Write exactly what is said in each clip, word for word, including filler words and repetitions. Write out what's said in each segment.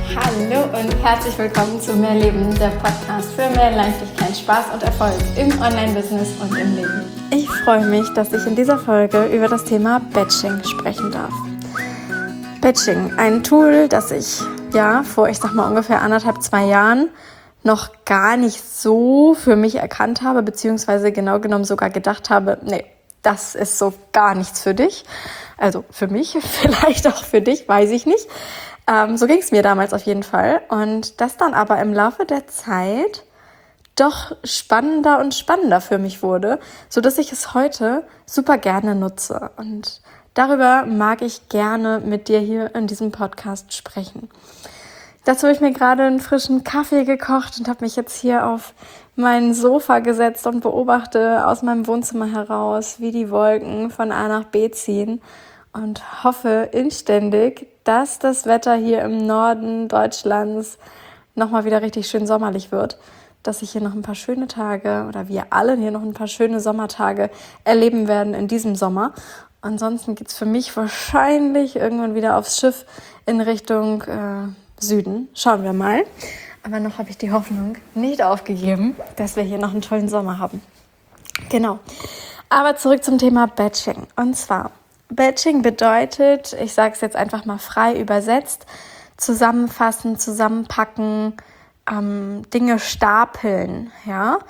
Hallo und herzlich willkommen zu Mehr Leben, der Podcast für mehr Leichtigkeit, Spaß und Erfolg im Online-Business und im Leben. Ich freue mich, dass ich in dieser Folge über das Thema Batching sprechen darf. Batching, ein Tool, das ich ja vor, ich sag mal ungefähr anderthalb, zwei Jahren noch gar nicht so für mich erkannt habe, beziehungsweise genau genommen sogar gedacht habe, nee, das ist so gar nichts für dich. Also für mich, vielleicht auch für dich, weiß ich nicht. Ähm, so ging es mir damals auf jeden Fall. Und das dann aber im Laufe der Zeit doch spannender und spannender für mich wurde, sodass ich es heute super gerne nutze. Und darüber mag ich gerne mit dir hier in diesem Podcast sprechen. Dazu habe ich mir gerade einen frischen Kaffee gekocht und habe mich jetzt hier auf mein Sofa gesetzt und beobachte aus meinem Wohnzimmer heraus, wie die Wolken von A nach B ziehen und hoffe inständig, dass das Wetter hier im Norden Deutschlands nochmal wieder richtig schön sommerlich wird, dass ich hier noch ein paar schöne Tage oder wir alle hier noch ein paar schöne Sommertage erleben werden in diesem Sommer. Ansonsten geht's für mich wahrscheinlich irgendwann wieder aufs Schiff in Richtung äh, Süden. Schauen wir mal. Aber noch habe ich die Hoffnung nicht aufgegeben, dass wir hier noch einen tollen Sommer haben. Genau. Aber zurück zum Thema Batching. Und zwar, Batching bedeutet, ich sage es jetzt einfach mal frei übersetzt, zusammenfassen, zusammenpacken, ähm, Dinge stapeln. Ja?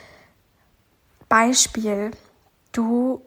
Beispiel, du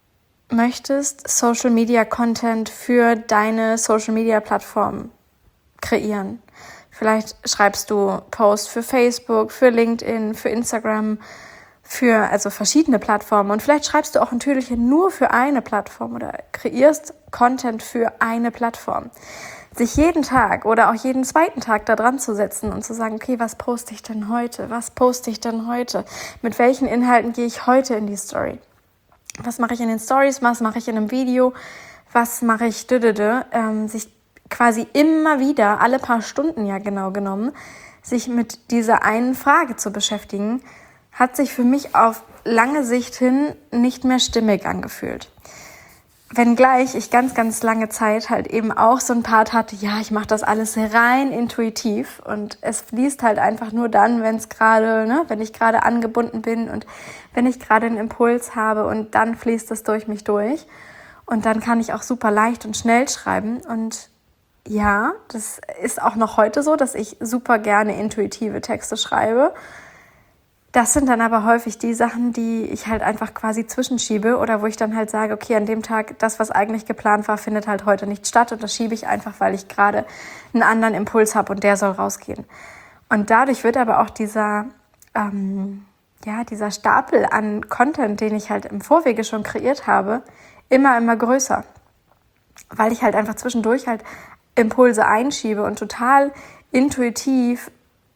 möchtest Social Media Content für deine Social Media Plattform kreieren. Vielleicht schreibst du Posts für Facebook, für LinkedIn, für Instagram, für also verschiedene Plattformen. Und vielleicht schreibst du auch natürlich nur für eine Plattform oder kreierst Content für eine Plattform. Sich jeden Tag oder auch jeden zweiten Tag da dran zu setzen und zu sagen, okay, was poste ich denn heute? Was poste ich denn heute? Mit welchen Inhalten gehe ich heute in die Story? Was mache ich in den Stories? Was mache ich in einem Video? Was mache ich? Dödödö, ähm, sich quasi immer wieder, alle paar Stunden ja genau genommen, sich mit dieser einen Frage zu beschäftigen, hat sich für mich auf lange Sicht hin nicht mehr stimmig angefühlt. Wenngleich ich ganz, ganz lange Zeit halt eben auch so ein Part hatte, ja, ich mache das alles rein intuitiv und es fließt halt einfach nur dann, wenn es gerade, ne, wenn ich gerade angebunden bin und wenn ich gerade einen Impuls habe und dann fließt es durch mich durch und dann kann ich auch super leicht und schnell schreiben und ja, das ist auch noch heute so, dass ich super gerne intuitive Texte schreibe. Das sind dann aber häufig die Sachen, die ich halt einfach quasi zwischenschiebe oder wo ich dann halt sage, okay, an dem Tag, das, was eigentlich geplant war, findet halt heute nicht statt und das schiebe ich einfach, weil ich gerade einen anderen Impuls habe und der soll rausgehen. Und dadurch wird aber auch dieser, ähm, ja, dieser Stapel an Content, den ich halt im Vorwege schon kreiert habe, immer, immer größer. Weil ich halt einfach zwischendurch halt Impulse einschiebe und total intuitiv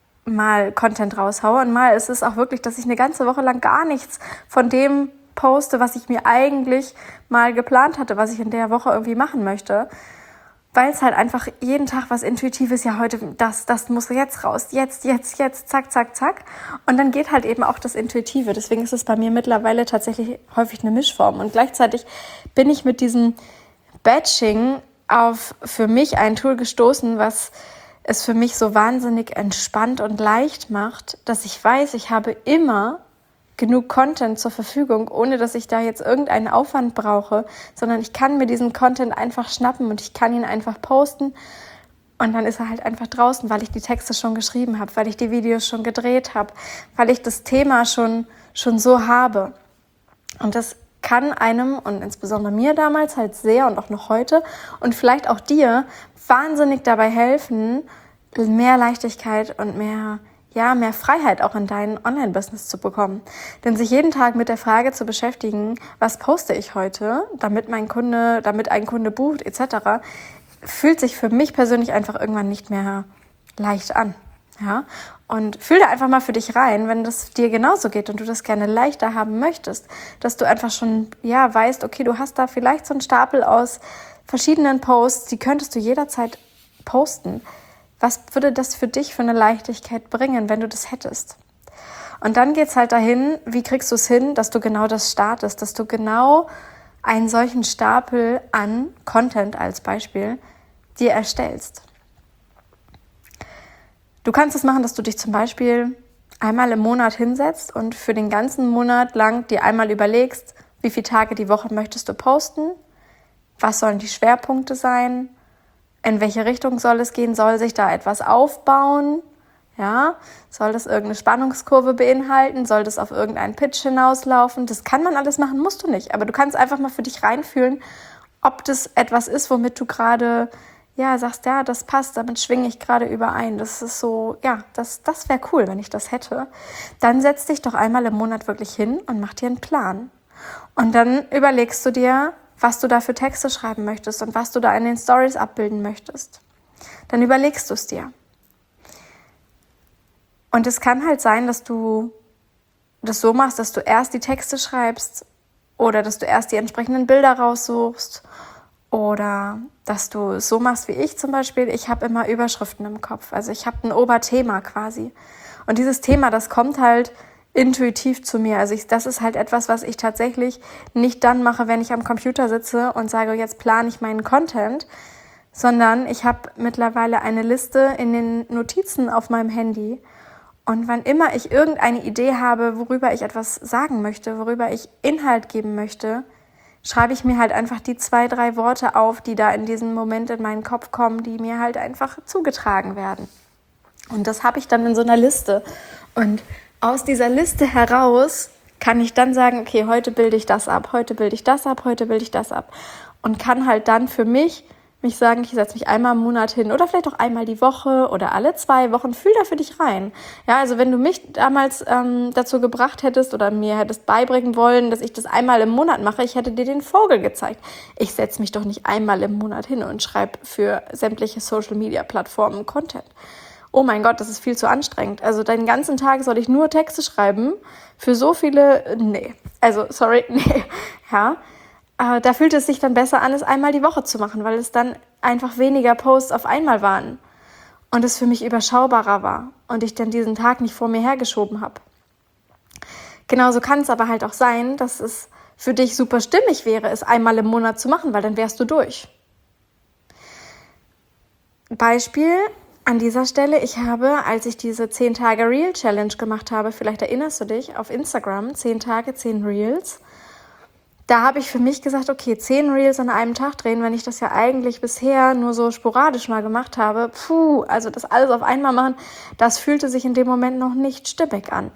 mal Content raushaue. Und mal ist es auch wirklich, dass ich eine ganze Woche lang gar nichts von dem poste, was ich mir eigentlich mal geplant hatte, was ich in der Woche irgendwie machen möchte. Weil es halt einfach jeden Tag was Intuitives, ja heute, das, das muss jetzt raus, jetzt, jetzt, jetzt, zack, zack, zack. Und dann geht halt eben auch das Intuitive. Deswegen ist es bei mir mittlerweile tatsächlich häufig eine Mischform. Und gleichzeitig bin ich mit diesem Batching auf für mich ein Tool gestoßen, was es für mich so wahnsinnig entspannt und leicht macht, dass ich weiß, ich habe immer genug Content zur Verfügung, ohne dass ich da jetzt irgendeinen Aufwand brauche, sondern ich kann mir diesen Content einfach schnappen und ich kann ihn einfach posten und dann ist er halt einfach draußen, weil ich die Texte schon geschrieben habe, weil ich die Videos schon gedreht habe, weil ich das Thema schon, schon so habe. Und das kann einem und insbesondere mir damals halt sehr und auch noch heute und vielleicht auch dir wahnsinnig dabei helfen, mehr Leichtigkeit und mehr, ja, mehr Freiheit auch in dein Online-Business zu bekommen. Denn sich jeden Tag mit der Frage zu beschäftigen, was poste ich heute, damit mein Kunde, damit ein Kunde bucht et cetera, fühlt sich für mich persönlich einfach irgendwann nicht mehr leicht an. Ja, und fühl da einfach mal für dich rein, wenn das dir genauso geht und du das gerne leichter haben möchtest, dass du einfach schon, ja, weißt, okay, du hast da vielleicht so einen Stapel aus verschiedenen Posts, die könntest du jederzeit posten. Was würde das für dich für eine Leichtigkeit bringen, wenn du das hättest? Und dann geht's halt dahin, wie kriegst du es hin, dass du genau das startest, dass du genau einen solchen Stapel an Content als Beispiel dir erstellst. Du kannst es machen, dass du dich zum Beispiel einmal im Monat hinsetzt und für den ganzen Monat lang dir einmal überlegst, wie viele Tage die Woche möchtest du posten, was sollen die Schwerpunkte sein, in welche Richtung soll es gehen, soll sich da etwas aufbauen, ja, soll das irgendeine Spannungskurve beinhalten, soll das auf irgendeinen Pitch hinauslaufen, das kann man alles machen, musst du nicht, aber du kannst einfach mal für dich reinfühlen, ob das etwas ist, womit du gerade, ja, sagst, ja, das passt, damit schwinge ich gerade überein, das ist so, ja, das, das wäre cool, wenn ich das hätte. Dann setz dich doch einmal im Monat wirklich hin und mach dir einen Plan. Und dann überlegst du dir, was du da für Texte schreiben möchtest und was du da in den Stories abbilden möchtest. Dann überlegst du es dir. Und es kann halt sein, dass du das so machst, dass du erst die Texte schreibst oder dass du erst die entsprechenden Bilder raussuchst oder dass du es so machst wie ich zum Beispiel. Ich habe immer Überschriften im Kopf. Also ich habe ein Oberthema quasi. Und dieses Thema, das kommt halt intuitiv zu mir. Also ich, das ist halt etwas, was ich tatsächlich nicht dann mache, wenn ich am Computer sitze und sage, jetzt plane ich meinen Content, sondern ich habe mittlerweile eine Liste in den Notizen auf meinem Handy. Und wann immer ich irgendeine Idee habe, worüber ich etwas sagen möchte, worüber ich Inhalt geben möchte, schreibe ich mir halt einfach die zwei, drei Worte auf, die da in diesem Moment in meinen Kopf kommen, die mir halt einfach zugetragen werden. Und das habe ich dann in so einer Liste. Und aus dieser Liste heraus kann ich dann sagen, okay, heute bilde ich das ab, heute bilde ich das ab, heute bilde ich das ab. Und kann halt dann für mich mich sagen, ich setze mich einmal im Monat hin oder vielleicht auch einmal die Woche oder alle zwei Wochen, fühl da für dich rein. Ja, also wenn du mich damals ähm, dazu gebracht hättest oder mir hättest beibringen wollen, dass ich das einmal im Monat mache, ich hätte dir den Vogel gezeigt. Ich setze mich doch nicht einmal im Monat hin und schreibe für sämtliche Social-Media-Plattformen Content. Oh mein Gott, das ist viel zu anstrengend. Also den ganzen Tag soll ich nur Texte schreiben für so viele, nee, also sorry, nee, ja. Aber da fühlt es sich dann besser an, es einmal die Woche zu machen, weil es dann einfach weniger Posts auf einmal waren und es für mich überschaubarer war und ich dann diesen Tag nicht vor mir hergeschoben habe. Genauso kann es aber halt auch sein, dass es für dich super stimmig wäre, es einmal im Monat zu machen, weil dann wärst du durch. Beispiel an dieser Stelle, ich habe, als ich diese zehn Tage Reel Challenge gemacht habe, vielleicht erinnerst du dich, auf Instagram, zehn Tage, zehn Reels, da habe ich für mich gesagt, okay, zehn Reels an einem Tag drehen, wenn ich das ja eigentlich bisher nur so sporadisch mal gemacht habe, puh, also das alles auf einmal machen, das fühlte sich in dem Moment noch nicht stimmig an.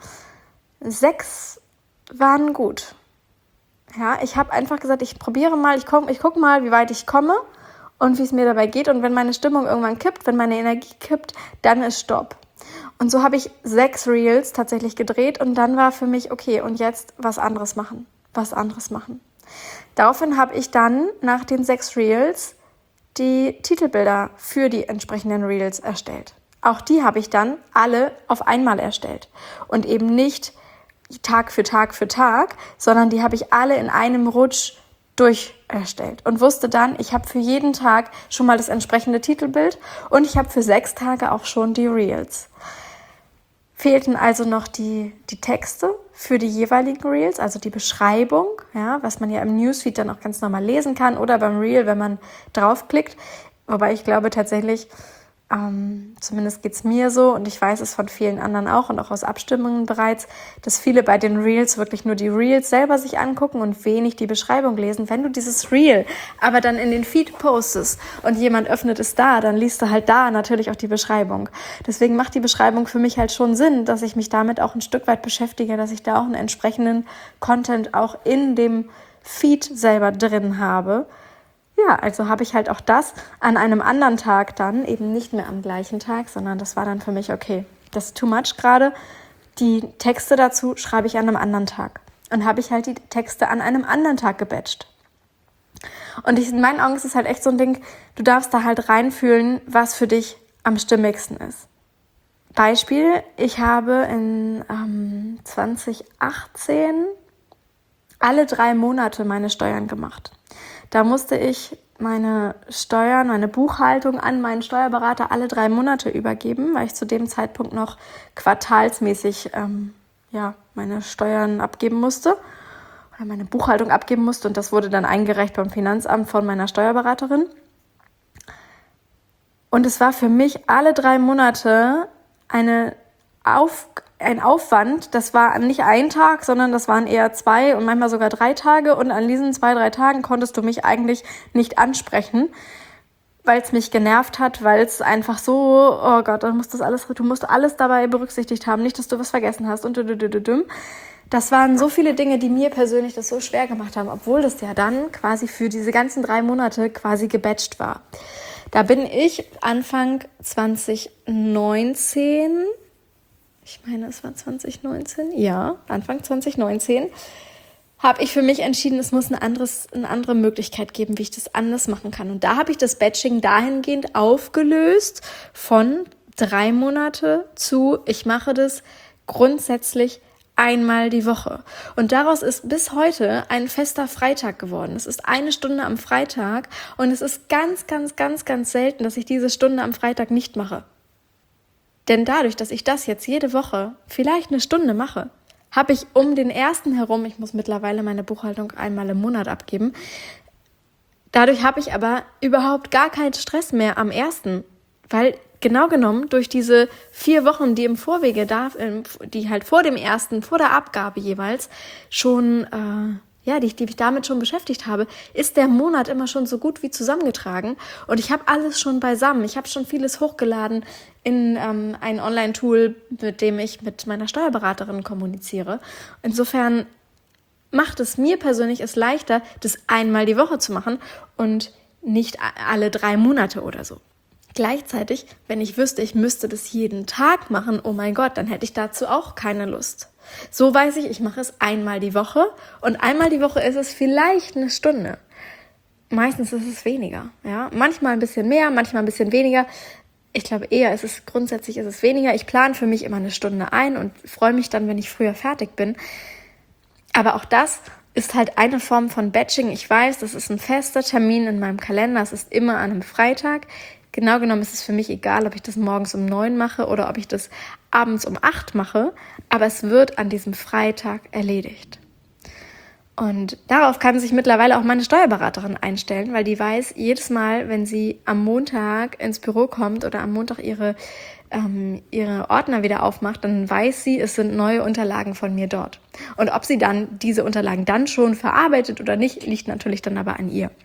Sechs waren gut. Ja, ich habe einfach gesagt, ich probiere mal, ich, komm, ich gucke mal, wie weit ich komme und wie es mir dabei geht. Und wenn meine Stimmung irgendwann kippt, wenn meine Energie kippt, dann ist Stopp. Und so habe ich sechs Reels tatsächlich gedreht und dann war für mich, okay, und jetzt was anderes machen. was anderes machen. Daraufhin habe ich dann nach den sechs Reels die Titelbilder für die entsprechenden Reels erstellt. Auch die habe ich dann alle auf einmal erstellt und eben nicht Tag für Tag für Tag, sondern die habe ich alle in einem Rutsch durch erstellt und wusste dann, ich habe für jeden Tag schon mal das entsprechende Titelbild und ich habe für sechs Tage auch schon die Reels. Fehlten also noch die, die Texte für die jeweiligen Reels, also die Beschreibung, ja, was man ja im Newsfeed dann auch ganz normal lesen kann oder beim Reel, wenn man draufklickt. Wobei ich glaube tatsächlich, ähm, zumindest geht's mir so und ich weiß es von vielen anderen auch und auch aus Abstimmungen bereits, dass viele bei den Reels wirklich nur die Reels selber sich angucken und wenig die Beschreibung lesen. Wenn du dieses Reel aber dann in den Feed postest und jemand öffnet es da, dann liest du halt da natürlich auch die Beschreibung. Deswegen macht die Beschreibung für mich halt schon Sinn, dass ich mich damit auch ein Stück weit beschäftige, dass ich da auch einen entsprechenden Content auch in dem Feed selber drin habe. Ja, also habe ich halt auch das an einem anderen Tag dann, eben nicht mehr am gleichen Tag, sondern das war dann für mich, okay, das ist too much gerade. Die Texte dazu schreibe ich an einem anderen Tag. Und habe ich halt die Texte an einem anderen Tag gebatcht. Und ich, in meinen Augen ist es halt echt so ein Ding, du darfst da halt reinfühlen, was für dich am stimmigsten ist. Beispiel, ich habe in ähm, zwanzig achtzehn alle drei Monate meine Steuern gemacht. Da musste ich meine Steuern, meine Buchhaltung an meinen Steuerberater alle drei Monate übergeben, weil ich zu dem Zeitpunkt noch quartalsmäßig ähm, ja, meine Steuern abgeben musste oder meine Buchhaltung abgeben musste und das wurde dann eingereicht beim Finanzamt von meiner Steuerberaterin. Und es war für mich alle drei Monate eine Auf, ein Aufwand, das war nicht ein Tag, sondern das waren eher zwei und manchmal sogar drei Tage und an diesen zwei, drei Tagen konntest du mich eigentlich nicht ansprechen, weil es mich genervt hat, weil es einfach so, oh Gott, du musst das alles, du musst alles dabei berücksichtigt haben, nicht, dass du was vergessen hast und düdüdüdüm. Das waren so viele Dinge, die mir persönlich das so schwer gemacht haben, obwohl das ja dann quasi für diese ganzen drei Monate quasi gebatcht war. Da bin ich Anfang zwanzig neunzehn, ich meine, es war zwanzig neunzehn, ja, Anfang zwanzig neunzehn, habe ich für mich entschieden, es muss eine, anderes, eine andere Möglichkeit geben, wie ich das anders machen kann. Und da habe ich das Batching dahingehend aufgelöst von drei Monate zu, ich mache das grundsätzlich einmal die Woche. Und daraus ist bis heute ein fester Freitag geworden. Es ist eine Stunde am Freitag und es ist ganz, ganz, ganz, ganz selten, dass ich diese Stunde am Freitag nicht mache. Denn dadurch, dass ich das jetzt jede Woche vielleicht eine Stunde mache, habe ich um den ersten herum, ich muss mittlerweile meine Buchhaltung einmal im Monat abgeben, dadurch habe ich aber überhaupt gar keinen Stress mehr am ersten, weil genau genommen durch diese vier Wochen, die im Vorwege da, die halt vor dem ersten, vor der Abgabe jeweils schon, äh, ja, die, die ich damit schon beschäftigt habe, ist der Monat immer schon so gut wie zusammengetragen und ich habe alles schon beisammen. Ich habe schon vieles hochgeladen in ähm, ein Online-Tool, mit dem ich mit meiner Steuerberaterin kommuniziere. Insofern macht es mir persönlich es leichter, das einmal die Woche zu machen und nicht alle drei Monate oder so. Gleichzeitig, wenn ich wüsste, ich müsste das jeden Tag machen, oh mein Gott, dann hätte ich dazu auch keine Lust. So weiß ich, ich mache es einmal die Woche und einmal die Woche ist es vielleicht eine Stunde. Meistens ist es weniger, ja. Manchmal ein bisschen mehr, manchmal ein bisschen weniger. Ich glaube eher, es ist grundsätzlich ist es weniger. Ich plane für mich immer eine Stunde ein und freue mich dann, wenn ich früher fertig bin. Aber auch das ist halt eine Form von Batching. Ich weiß, das ist ein fester Termin in meinem Kalender. Es ist immer an einem Freitag. Genau genommen ist es für mich egal, ob ich das morgens um neun mache oder ob ich das abends um acht mache. Aber es wird an diesem Freitag erledigt. Und darauf kann sich mittlerweile auch meine Steuerberaterin einstellen, weil die weiß, jedes Mal, wenn sie am Montag ins Büro kommt oder am Montag ihre, ähm, ihre Ordner wieder aufmacht, dann weiß sie, es sind neue Unterlagen von mir dort. Und ob sie dann diese Unterlagen dann schon verarbeitet oder nicht, liegt natürlich dann aber an ihr.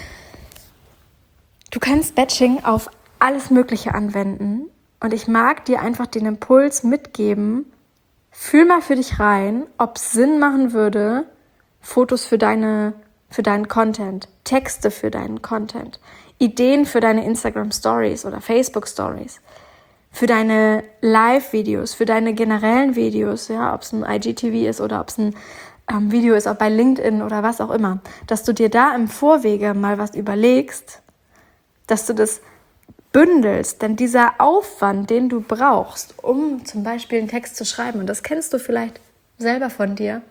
Du kannst Batching auf alles Mögliche anwenden und ich mag dir einfach den Impuls mitgeben, fühl mal für dich rein, ob es Sinn machen würde, Fotos für deine, für deinen Content, Texte für deinen Content, Ideen für deine Instagram-Stories oder Facebook-Stories, für deine Live-Videos, für deine generellen Videos, ja, ob es ein I G T V ist oder ob es ein ähm, Video ist, auch bei LinkedIn oder was auch immer, dass du dir da im Vorwege mal was überlegst, dass du das bündelst, denn dieser Aufwand, den du brauchst, um zum Beispiel einen Text zu schreiben, und das kennst du vielleicht selber von dir,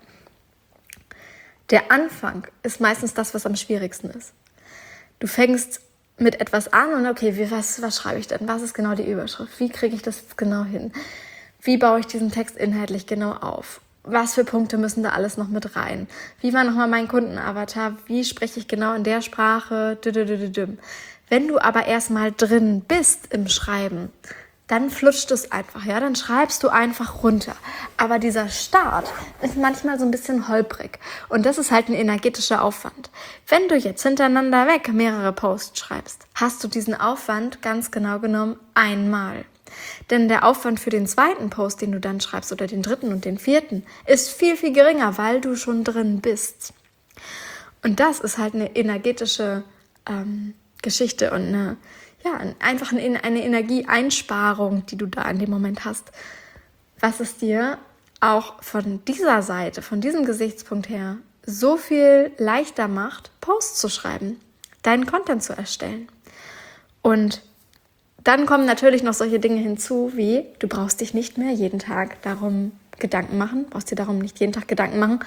der Anfang ist meistens das, was am schwierigsten ist. Du fängst mit etwas an und okay, wie, was, was schreibe ich denn? Was ist genau die Überschrift? Wie kriege ich das jetzt genau hin? Wie baue ich diesen Text inhaltlich genau auf? Was für Punkte müssen da alles noch mit rein? Wie war nochmal mein Kundenavatar? Wie spreche ich genau in der Sprache? Wenn du aber erstmal drin bist im Schreiben, dann flutscht es einfach, ja, dann schreibst du einfach runter. Aber dieser Start ist manchmal so ein bisschen holprig und das ist halt ein energetischer Aufwand. Wenn du jetzt hintereinander weg mehrere Posts schreibst, hast du diesen Aufwand ganz genau genommen einmal. Denn der Aufwand für den zweiten Post, den du dann schreibst oder den dritten und den vierten, ist viel, viel geringer, weil du schon drin bist. Und das ist halt eine energetische ähm, Geschichte und eine Ja, einfach eine, eine Energieeinsparung, die du da in dem Moment hast, was es dir auch von dieser Seite, von diesem Gesichtspunkt her so viel leichter macht, Posts zu schreiben, deinen Content zu erstellen. Und dann kommen natürlich noch solche Dinge hinzu, wie du brauchst dich nicht mehr jeden Tag darum Gedanken machen, brauchst dir darum nicht jeden Tag Gedanken machen,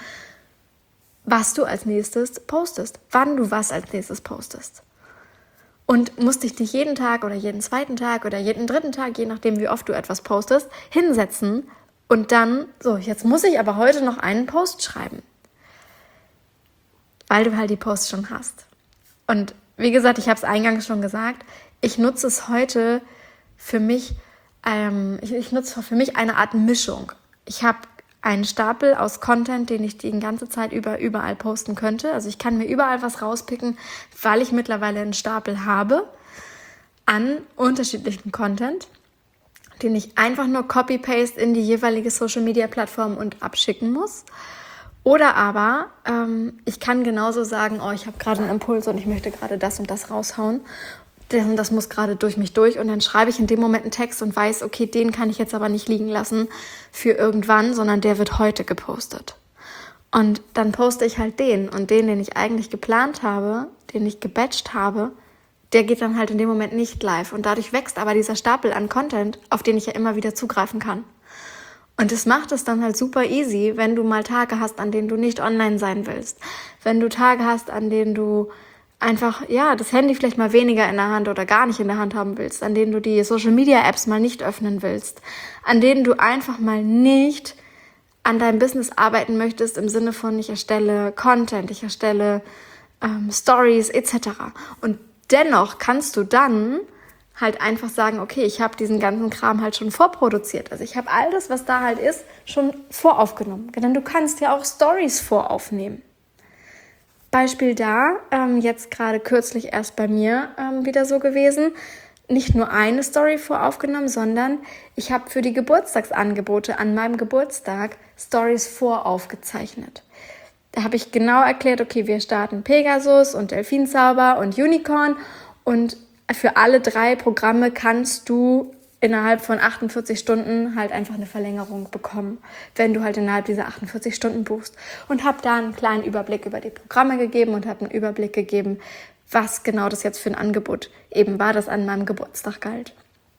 was du als nächstes postest, wann du was als nächstes postest. Und musst dich nicht jeden Tag oder jeden zweiten Tag oder jeden dritten Tag, je nachdem wie oft du etwas postest, hinsetzen und dann, so, jetzt muss ich aber heute noch einen Post schreiben. Weil du halt die Posts schon hast. Und wie gesagt, ich habe es eingangs schon gesagt, ich nutze es heute für mich ähm, ich, ich nutze für mich eine Art Mischung. Ich habe einen Stapel aus Content, den ich die ganze Zeit über überall posten könnte. Also ich kann mir überall was rauspicken, weil ich mittlerweile einen Stapel habe an unterschiedlichen Content, den ich einfach nur copy-paste in die jeweilige Social-Media-Plattform und abschicken muss. Oder aber ähm, ich kann genauso sagen, oh, ich habe gerade einen Impuls und ich möchte gerade das und das raushauen. Das muss gerade durch mich durch und dann schreibe ich in dem Moment einen Text und weiß, okay, den kann ich jetzt aber nicht liegen lassen für irgendwann, sondern der wird heute gepostet. Und dann poste ich halt den und den, den ich eigentlich geplant habe, den ich gebatcht habe, der geht dann halt in dem Moment nicht live. Und dadurch wächst aber dieser Stapel an Content, auf den ich ja immer wieder zugreifen kann. Und das macht es dann halt super easy, wenn du mal Tage hast, an denen du nicht online sein willst. Wenn du Tage hast, an denen du einfach, ja, das Handy vielleicht mal weniger in der Hand oder gar nicht in der Hand haben willst, an denen du die Social-Media-Apps mal nicht öffnen willst, an denen du einfach mal nicht an deinem Business arbeiten möchtest im Sinne von, ich erstelle Content, ich erstelle ähm, Stories et cetera. Und dennoch kannst du dann halt einfach sagen, okay, ich habe diesen ganzen Kram halt schon vorproduziert. Also ich habe all das, was da halt ist, schon voraufgenommen. Denn du kannst ja auch Stories voraufnehmen. Beispiel da, ähm, jetzt gerade kürzlich erst bei mir ähm, wieder so gewesen, nicht nur eine Story voraufgenommen, sondern ich habe für die Geburtstagsangebote an meinem Geburtstag Stories voraufgezeichnet. Da habe ich genau erklärt, okay, wir starten Pegasus und Delfinzauber und Unicorn und für alle drei Programme kannst du innerhalb von achtundvierzig Stunden halt einfach eine Verlängerung bekommen, wenn du halt innerhalb dieser achtundvierzig Stunden buchst. Und habe da einen kleinen Überblick über die Programme gegeben und habe einen Überblick gegeben, was genau das jetzt für ein Angebot eben war, das an meinem Geburtstag galt.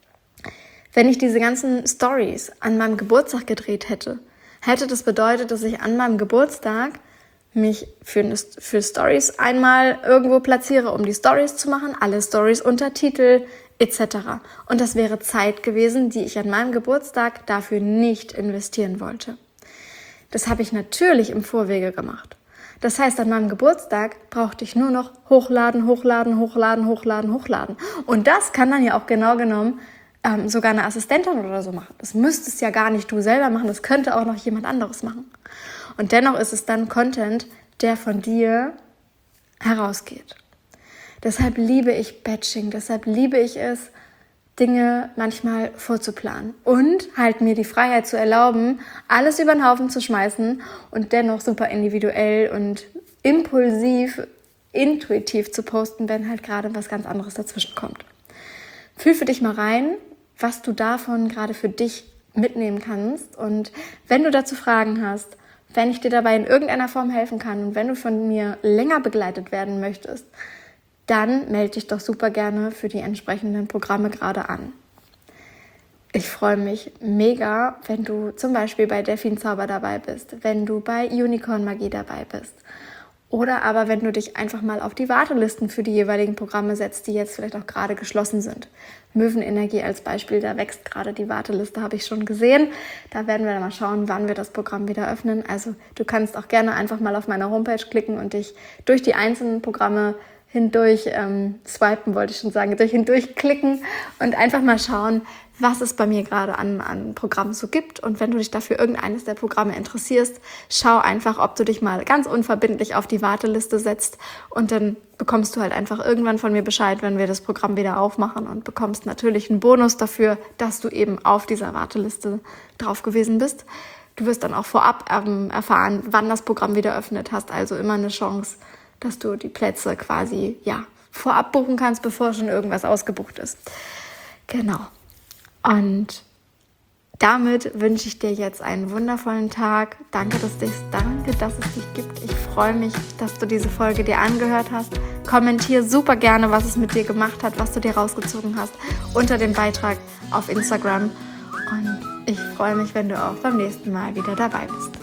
Wenn ich diese ganzen Stories an meinem Geburtstag gedreht hätte, hätte das bedeutet, dass ich an meinem Geburtstag mich für, eine, für Stories einmal irgendwo platziere, um die Stories zu machen, alle Stories unter Titel et cetera. Und das wäre Zeit gewesen, die ich an meinem Geburtstag dafür nicht investieren wollte. Das habe ich natürlich im Vorwege gemacht. Das heißt, an meinem Geburtstag brauchte ich nur noch hochladen, hochladen, hochladen, hochladen, hochladen. Und das kann dann ja auch genau genommen ähm, sogar eine Assistentin oder so machen. Das müsstest ja gar nicht du selber machen, das könnte auch noch jemand anderes machen. Und dennoch ist es dann Content, der von dir herausgeht. Deshalb liebe ich Batching, deshalb liebe ich es, Dinge manchmal vorzuplanen und halt mir die Freiheit zu erlauben, alles über den Haufen zu schmeißen und dennoch super individuell und impulsiv, intuitiv zu posten, wenn halt gerade was ganz anderes dazwischen kommt. Fühl für dich mal rein, was du davon gerade für dich mitnehmen kannst und wenn du dazu Fragen hast, wenn ich dir dabei in irgendeiner Form helfen kann und wenn du von mir länger begleitet werden möchtest, dann melde dich doch super gerne für die entsprechenden Programme gerade an. Ich freue mich mega, wenn du zum Beispiel bei Delfinzauber dabei bist, wenn du bei Unicorn Magie dabei bist oder aber wenn du dich einfach mal auf die Wartelisten für die jeweiligen Programme setzt, die jetzt vielleicht auch gerade geschlossen sind. Möwenenergie als Beispiel, da wächst gerade die Warteliste, habe ich schon gesehen. Da werden wir dann mal schauen, wann wir das Programm wieder öffnen. Also du kannst auch gerne einfach mal auf meiner Homepage klicken und dich durch die einzelnen Programme hindurch ähm, swipen, wollte ich schon sagen, durch hindurch klicken und einfach mal schauen, was es bei mir gerade an, an Programmen so gibt. Und wenn du dich dafür irgendeines der Programme interessierst, schau einfach, ob du dich mal ganz unverbindlich auf die Warteliste setzt und dann bekommst du halt einfach irgendwann von mir Bescheid, wenn wir das Programm wieder aufmachen und bekommst natürlich einen Bonus dafür, dass du eben auf dieser Warteliste drauf gewesen bist. Du wirst dann auch vorab ähm, erfahren, wann das Programm wieder öffnet, hast also immer eine Chance, dass du die Plätze quasi ja vorab buchen kannst, bevor schon irgendwas ausgebucht ist. Genau. Und damit wünsche ich dir jetzt einen wundervollen Tag. Danke, dass, dich, danke, dass es dich gibt. Ich freue mich, dass du diese Folge dir angehört hast. Kommentier super gerne, was es mit dir gemacht hat, was du dir rausgezogen hast, unter dem Beitrag auf Instagram. Und ich freue mich, wenn du auch beim nächsten Mal wieder dabei bist.